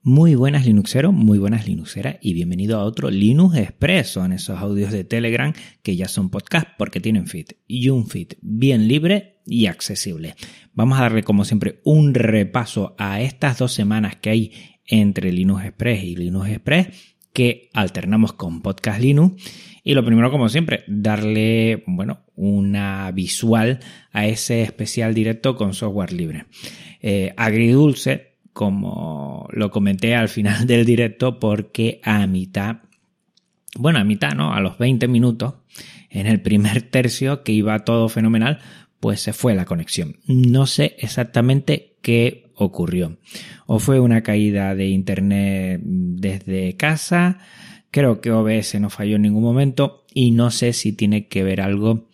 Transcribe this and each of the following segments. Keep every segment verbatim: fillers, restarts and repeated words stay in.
Muy buenas Linuxeros, muy buenas Linuxeras y bienvenido a otro Linux Express. Son esos audios de Telegram que ya son podcast porque tienen feed y un feed bien libre y accesible. Vamos a darle como siempre un repaso a estas dos semanas que hay entre Linux Express y Linux Express que alternamos con Podcast Linux. Y lo primero, como siempre, darle, bueno, una visual a ese especial directo con software libre. Eh, agridulce, como lo comenté al final del directo, porque a mitad, bueno, a mitad, ¿no? A los veinte minutos, en el primer tercio, que iba todo fenomenal, pues se fue la conexión. No sé exactamente qué ocurrió. O fue una caída de internet desde casa. Creo que O B S no falló en ningún momento y no sé si tiene que ver algo,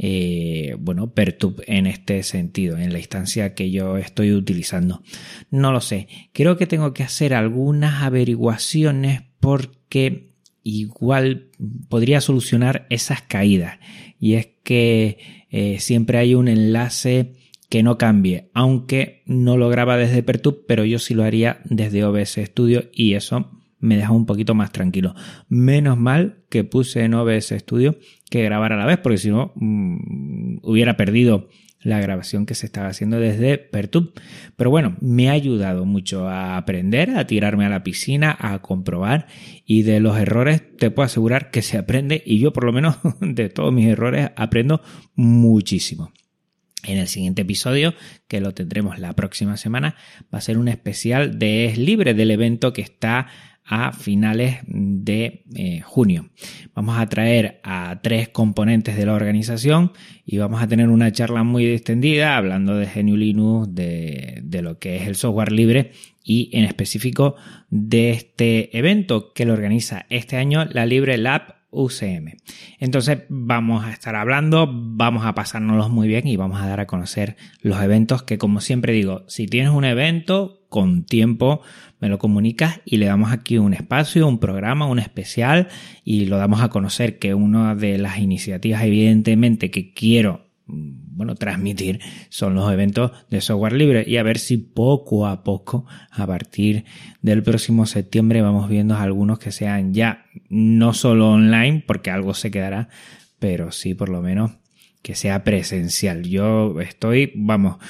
eh, bueno, Pertub en este sentido, en la instancia que yo estoy utilizando. No lo sé. Creo que tengo que hacer algunas averiguaciones porque igual podría solucionar esas caídas. Y es que eh, siempre hay un enlace que no cambie, aunque no lo graba desde Pertub, pero yo sí lo haría desde O B S Studio y eso me deja un poquito más tranquilo. Menos mal que puse en O B S Studio que grabar a la vez, porque si no mmm, hubiera perdido la grabación que se estaba haciendo desde Pertub. Pero bueno, me ha ayudado mucho a aprender, a tirarme a la piscina, a comprobar, y de los errores te puedo asegurar que se aprende, y yo por lo menos de todos mis errores aprendo muchísimo. En el siguiente episodio, que lo tendremos la próxima semana, va a ser un especial de Es Libre, del evento que está a finales de eh, junio. Vamos a traer a tres componentes de la organización y vamos a tener una charla muy distendida hablando de G N U Linux, de, de lo que es el software libre y en específico de este evento que lo organiza este año la Libre Lab U C M. Entonces vamos a estar hablando, vamos a pasárnoslos muy bien y vamos a dar a conocer los eventos que, como siempre digo, si tienes un evento con tiempo me lo comunicas y le damos aquí un espacio, un programa, un especial y lo damos a conocer, que una de las iniciativas evidentemente que quiero bueno, transmitir son los eventos de software libre, y a ver si poco a poco, a partir del próximo septiembre, vamos viendo algunos que sean ya no solo online, porque algo se quedará, pero sí por lo menos que sea presencial. Yo estoy, vamos,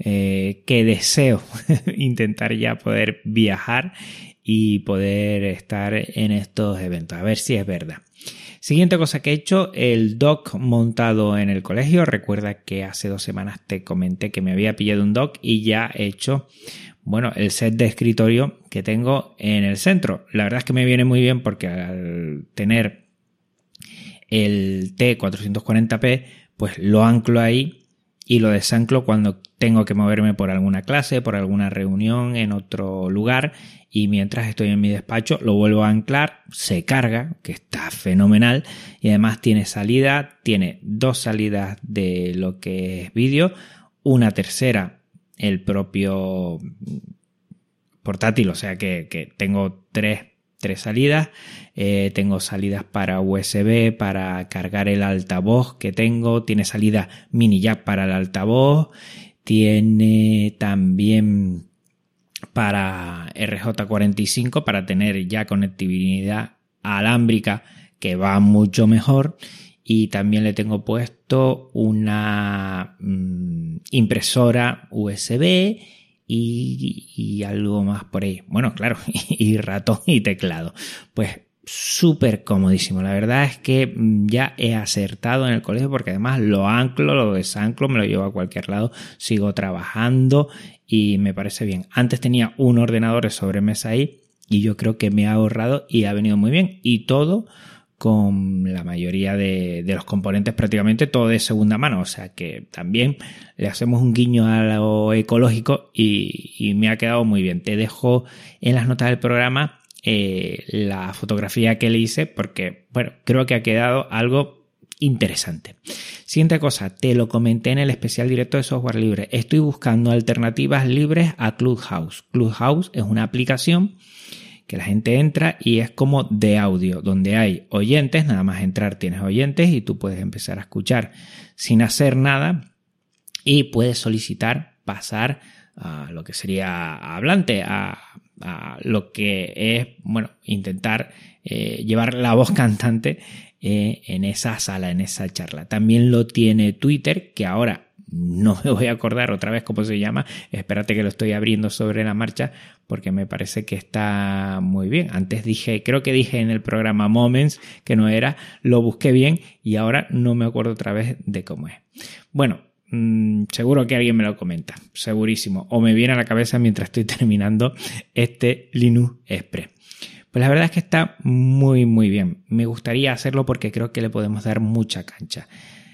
eh, que deseo intentar ya poder viajar y poder estar en estos eventos, a ver si es verdad. Siguiente cosa que he hecho, el dock montado en el colegio. Recuerda que hace dos semanas te comenté que me había pillado un dock y ya he hecho, bueno, el set de escritorio que tengo en el centro. La verdad es que me viene muy bien porque al tener el T cuatrocientos cuarenta p, pues lo anclo ahí y lo desanclo cuando tengo que moverme por alguna clase, por alguna reunión en otro lugar, y mientras estoy en mi despacho lo vuelvo a anclar, se carga, que está fenomenal, y además tiene salida, tiene dos salidas de lo que es vídeo, una tercera el propio portátil, o sea que, que tengo tres tres salidas, eh, tengo salidas para U S B, para cargar el altavoz que tengo, tiene salida mini jack para el altavoz, tiene también para R J cuarenta y cinco para tener ya conectividad alámbrica que va mucho mejor, y también le tengo puesto una mmm, impresora U S B Y, y algo más por ahí. Bueno, claro, y ratón y teclado. Pues súper comodísimo. La verdad es que ya he acertado en el colegio porque además lo anclo, lo desanclo, me lo llevo a cualquier lado, sigo trabajando y me parece bien. Antes tenía un ordenador de sobremesa ahí y yo creo que me ha ahorrado y ha venido muy bien. Y todo con la mayoría de, de los componentes, prácticamente todo de segunda mano, o sea que también le hacemos un guiño a lo ecológico y, y me ha quedado muy bien. Te dejo en las notas del programa eh, la fotografía que le hice porque, bueno, creo que ha quedado algo interesante. Siguiente cosa, te lo comenté en el especial directo de software libre. Estoy buscando alternativas libres a Clubhouse. Clubhouse es una aplicación que la gente entra y es como de audio, donde hay oyentes, nada más entrar tienes oyentes y tú puedes empezar a escuchar sin hacer nada y puedes solicitar pasar a lo que sería hablante, a, a lo que es, bueno, intentar eh, llevar la voz cantante eh, en esa sala, en esa charla. También lo tiene Twitter, que ahora no me voy a acordar otra vez cómo se llama. Espérate que lo estoy abriendo sobre la marcha porque me parece que está muy bien. Antes dije, creo que dije en el programa Moments que no era, lo busqué bien y ahora no me acuerdo otra vez de cómo es. Bueno, mmm, seguro que alguien me lo comenta, segurísimo. O me viene a la cabeza mientras estoy terminando este Linux Express. Pues la verdad es que está muy muy bien. Me gustaría hacerlo porque creo que le podemos dar mucha cancha.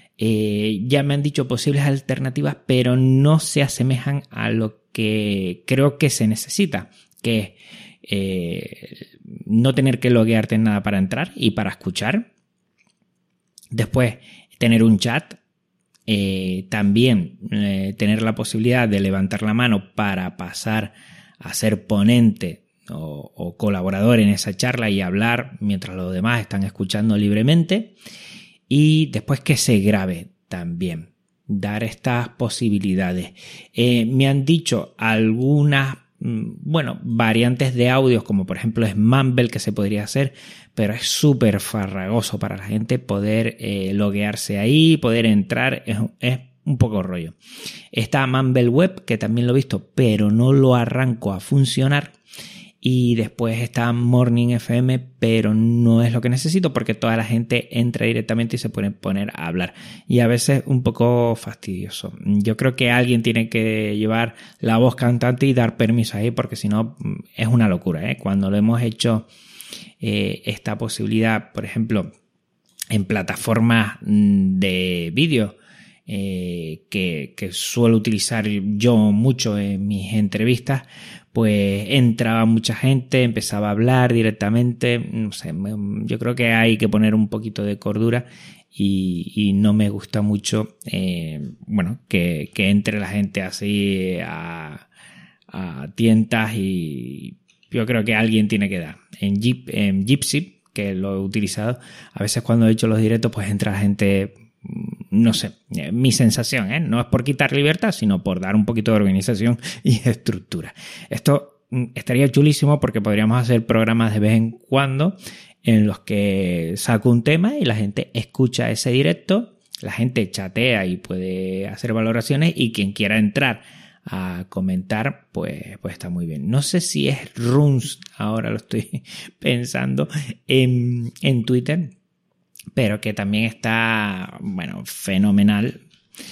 Eh, ya me han dicho posibles alternativas, pero no se asemejan a lo que creo que se necesita, que es eh, no tener que loguearte en nada para entrar y para escuchar. Después, tener un chat. Eh, también eh, tener la posibilidad de levantar la mano para pasar a ser ponente o, o colaborador en esa charla y hablar mientras los demás están escuchando libremente. Y después que se grabe también, dar estas posibilidades. Eh, me han dicho algunas, bueno, variantes de audios, como por ejemplo es Mumble, que se podría hacer, pero es súper farragoso para la gente poder eh, loguearse ahí, poder entrar, es, es un poco rollo. Está Mumble Web, que también lo he visto, pero no lo arranco a funcionar. Y después está Morning F M, pero no es lo que necesito porque toda la gente entra directamente y se puede poner a hablar. Y a veces un poco fastidioso. Yo creo que alguien tiene que llevar la voz cantante y dar permiso ahí porque si no es una locura, ¿eh? Cuando lo hemos hecho eh, esta posibilidad, por ejemplo, en plataformas de vídeo, eh, que, que suelo utilizar yo mucho en mis entrevistas, pues entraba mucha gente, empezaba a hablar directamente, no sé, yo creo que hay que poner un poquito de cordura y, y no me gusta mucho, eh, bueno, que, que entre la gente así a, a tientas y yo creo que alguien tiene que dar. En, Jeep, en Jitsi, que lo he utilizado, a veces cuando he hecho los directos pues entra la gente, no sé, mi sensación, ¿eh? No es por quitar libertad, sino por dar un poquito de organización y estructura. Esto estaría chulísimo porque podríamos hacer programas de vez en cuando en los que saco un tema y la gente escucha ese directo, la gente chatea y puede hacer valoraciones y quien quiera entrar a comentar, pues, pues está muy bien. No sé si es Runs, ahora lo estoy pensando, en, en Twitter, pero que también está, bueno, fenomenal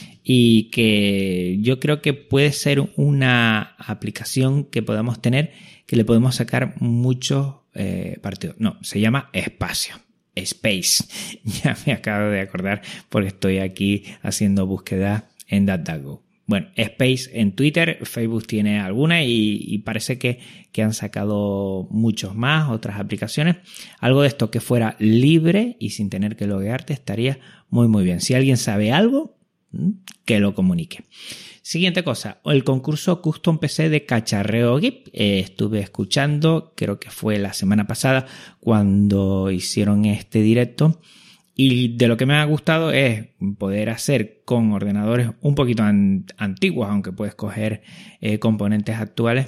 y que yo creo que puede ser una aplicación que podamos tener, que le podemos sacar muchos eh, partidos. No, se llama Espacio, Space. Ya me acabo de acordar porque estoy aquí haciendo búsqueda en DuckDuckGo. Bueno, Space en Twitter, Facebook tiene alguna y, y parece que, que han sacado muchos más, otras aplicaciones. Algo de esto que fuera libre y sin tener que loguearte estaría muy muy bien. Si alguien sabe algo, que lo comunique. Siguiente cosa, el concurso Custom P C de Cacharreo Geek. Eh, estuve escuchando, creo que fue la semana pasada cuando hicieron este directo. Y de lo que me ha gustado es poder hacer con ordenadores un poquito an- antiguos, aunque puedes coger eh, componentes actuales.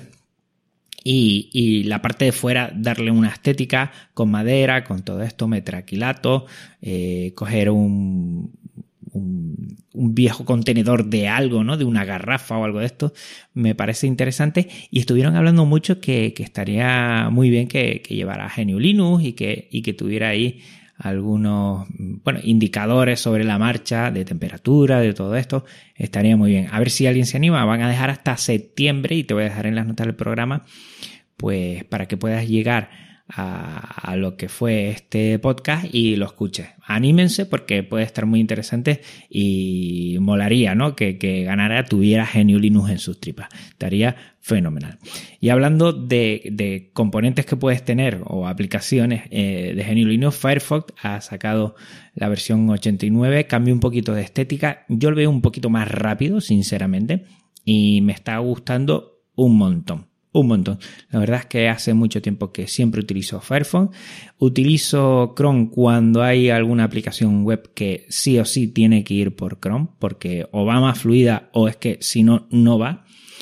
Y, y la parte de fuera darle una estética con madera, con todo esto, metraquilato, eh, coger un, un, un viejo contenedor de algo, ¿no? De una garrafa o algo de esto, me parece interesante. Y estuvieron hablando mucho que, que estaría muy bien que, que llevara G N U Linux y que, y que tuviera ahí algunos, bueno, indicadores sobre la marcha de temperatura, de todo esto. Estaría muy bien. A ver si alguien se anima. Van a dejar hasta septiembre y te voy a dejar en las notas del programa, pues para que puedas llegar a, a lo que fue este podcast y lo escuches. Anímense porque puede estar muy interesante y molaría, ¿no? Que, que ganara, tuviera G N U Linux en sus tripas. Estaría fenomenal. Y hablando de, de componentes que puedes tener o aplicaciones eh, de G N U Linux, Firefox ha sacado la versión ochenta y nueve, cambia un poquito de estética. Yo lo veo un poquito más rápido, sinceramente, y me está gustando un montón. Un montón. La verdad es que hace mucho tiempo que siempre utilizo Firefox. Utilizo Chrome cuando hay alguna aplicación web que sí o sí tiene que ir por Chrome, porque o va más fluida o es que si no, no va.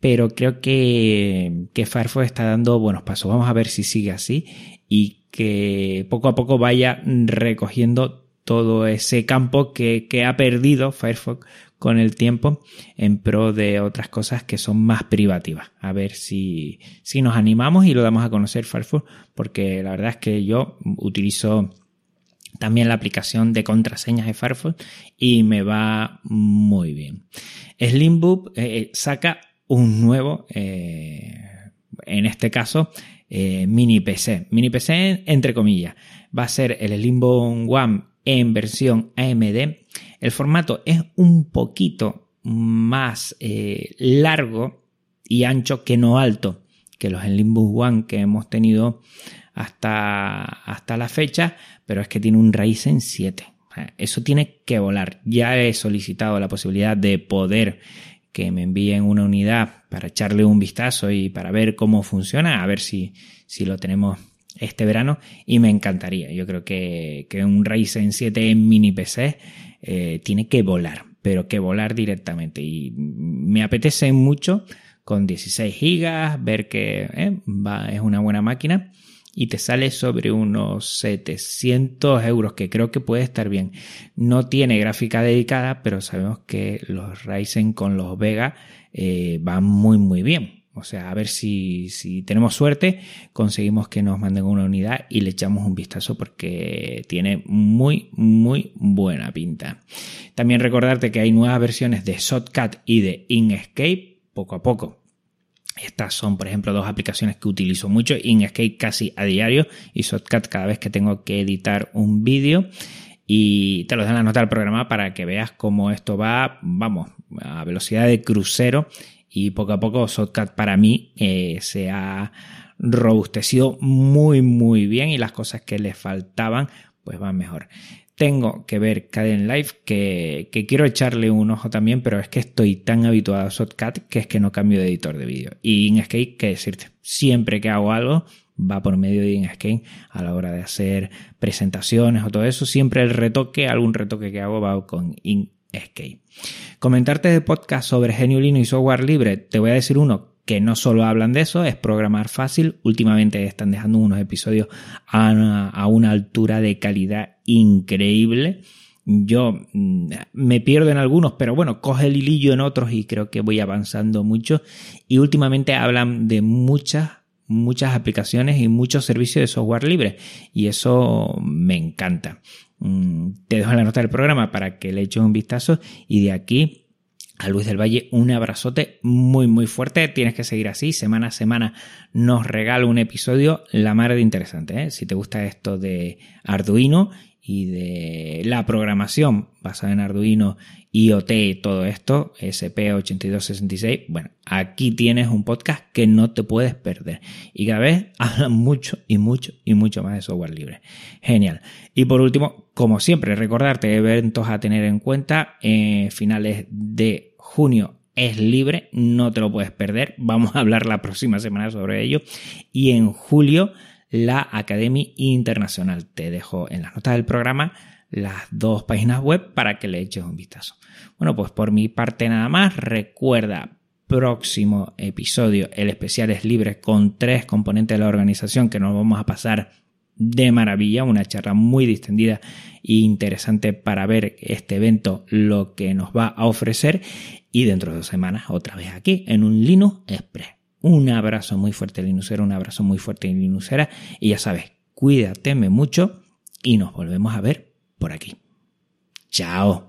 pero creo que, que Firefox está dando buenos pasos. Vamos a ver si sigue así y que poco a poco vaya recogiendo todo ese campo que, que ha perdido Firefox con el tiempo en pro de otras cosas que son más privativas. A ver si, si nos animamos y lo damos a conocer Firefox, porque la verdad es que yo utilizo también la aplicación de contraseñas de Firefox y me va muy bien. Slimbook eh, saca un nuevo, eh, en este caso, eh, mini P C. Mini P C entre comillas. Va a ser el Slimbook One en versión A M D. El formato es un poquito más eh, largo y ancho que no alto que los Slimbook One que hemos tenido hasta, hasta la fecha, pero es que tiene un Ryzen siete. Eso tiene que volar. Ya he solicitado la posibilidad de poder que me envíen una unidad para echarle un vistazo y para ver cómo funciona, a ver si, si lo tenemos este verano, y me encantaría. Yo creo que, que un Ryzen siete en mini P C eh, tiene que volar, pero que volar directamente, y me apetece mucho con dieciséis gigas ver que eh, va, es una buena máquina y te sale sobre unos setecientos euros, que creo que puede estar bien. No tiene gráfica dedicada, pero sabemos que los Ryzen con los Vega eh, van muy muy bien. O sea, a ver si, si tenemos suerte, conseguimos que nos manden una unidad y le echamos un vistazo, porque tiene muy, muy buena pinta. También recordarte que hay nuevas versiones de Shotcut y de Inkscape, poco a poco. Estas son, por ejemplo, dos aplicaciones que utilizo mucho, Inkscape casi a diario y Shotcut cada vez que tengo que editar un vídeo. Y te lo dan en la nota del programa para que veas cómo esto va, vamos, a velocidad de crucero. Y poco a poco Shotcut para mí eh, se ha robustecido muy muy bien, y las cosas que le faltaban pues van mejor. Tengo que ver Kdenlive, que, que quiero echarle un ojo también, pero es que estoy tan habituado a Shotcut que es que no cambio de editor de vídeo. Y Inkscape, qué decirte, siempre que hago algo va por medio de Inkscape a la hora de hacer presentaciones o todo eso. Siempre el retoque, algún retoque que hago va con Inkscape. Comentarte de podcast sobre G N U Linux y software libre, te voy a decir uno que no solo hablan de eso, es Programar Fácil. Últimamente están dejando unos episodios a una, a una altura de calidad increíble. Yo mm, me pierdo en algunos, pero bueno, coge el hilillo en otros y creo que voy avanzando mucho. Y últimamente hablan de muchas, muchas aplicaciones y muchos servicios de software libre, y eso me encanta. Mm, te dejo en la nota del programa para que le eches un vistazo, y de aquí a Luis del Valle un abrazote muy muy fuerte. Tienes que seguir así, semana a semana nos regala un episodio la mar de interesante, ¿eh? Si te gusta esto de Arduino y de la programación basada en Arduino, I O T, todo esto, E S P ochenta y dos sesenta y seis, bueno, aquí tienes un podcast que no te puedes perder, y cada vez hablan mucho y mucho y mucho más de software libre. Genial. Y por último, como siempre, recordarte eventos a tener en cuenta. Eh, finales de junio es libre, no te lo puedes perder, vamos a hablar la próxima semana sobre ello. Y en julio la Academia Internacional. Te dejo en las notas del programa las dos páginas web para que le eches un vistazo. Bueno, pues por mi parte nada más. Recuerda, próximo episodio, el especial es libre con tres componentes de la organización que nos vamos a pasar de maravilla. Una charla muy distendida e interesante para ver este evento, lo que nos va a ofrecer. Y dentro de dos semanas otra vez aquí en un Linux Express. Un abrazo muy fuerte, Linuxero, un abrazo muy fuerte, Linuxera. Y ya sabes, cuídateme mucho y nos volvemos a ver por aquí. Chao.